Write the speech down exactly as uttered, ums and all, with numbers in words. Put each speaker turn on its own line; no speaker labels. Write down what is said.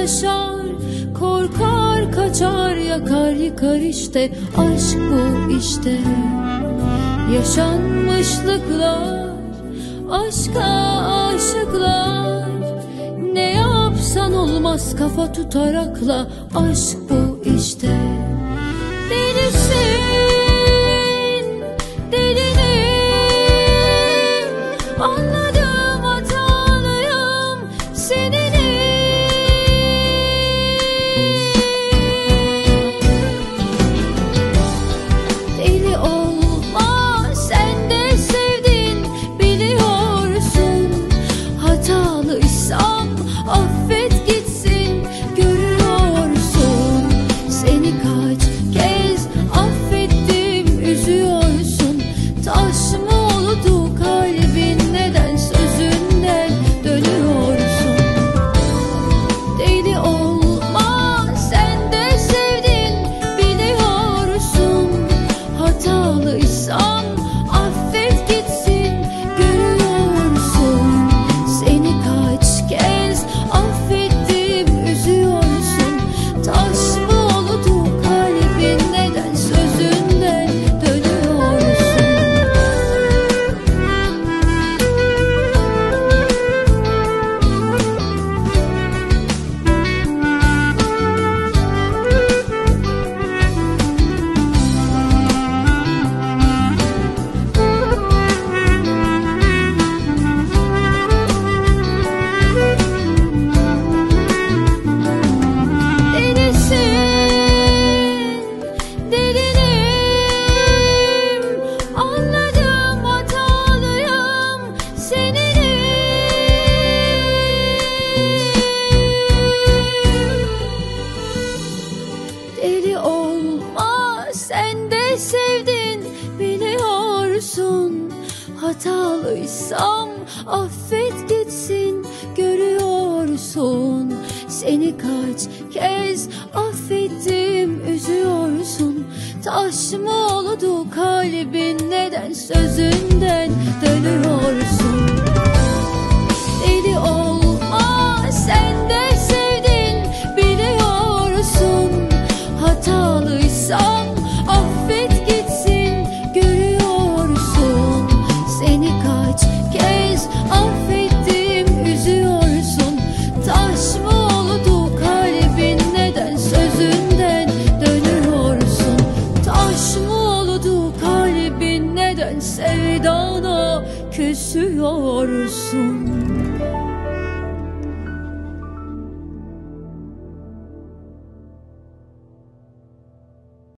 yaşar, korkar kaçar, yakar yıkar işte. Aşk bu işte. Yaşanmışlıklar, aşka aşıklar. Ne yapsan olmaz, kafa tutarakla. Aşk bu işte. Delisin, delinim, anladım hatalıyım seninim. Deli olma, sen de sevdin biliyorsun. Hatalıysam affet gitsin, görüyorsun. Seni kaç kez affettim, üzüyorsun. Taş mı oldu kalbin, neden sözünden dönüyorsun? Deli olma, sen de sevdin biliyorsun. Hatalıysam affet gitsin, görüyorsun. Seni kaç kez affettim, üzüyorsun. Taş mı oldu kalbin, neden sözünden dönüyorsun? Delisin, delinim, anladım hatalıyım seninim. Deli olma, sen de sevdin biliyorsun. Hatalıysam affet gitsin, görüyorsun. Seni kaç kez affettim, üzüyorsun. Taş mı oldu kalbin, neden sözünden dönüyorsun? Deli olma, sen de sevdin biliyorsun. Hatalıysam affet gitsin, görüyorsun. Seni kaç kez affettim, üzüyorsun. Taş mı oldu kalbin, neden sözünden dönüyorsun? Taş mı oldu kalbin, neden sevdana küsüyorsun?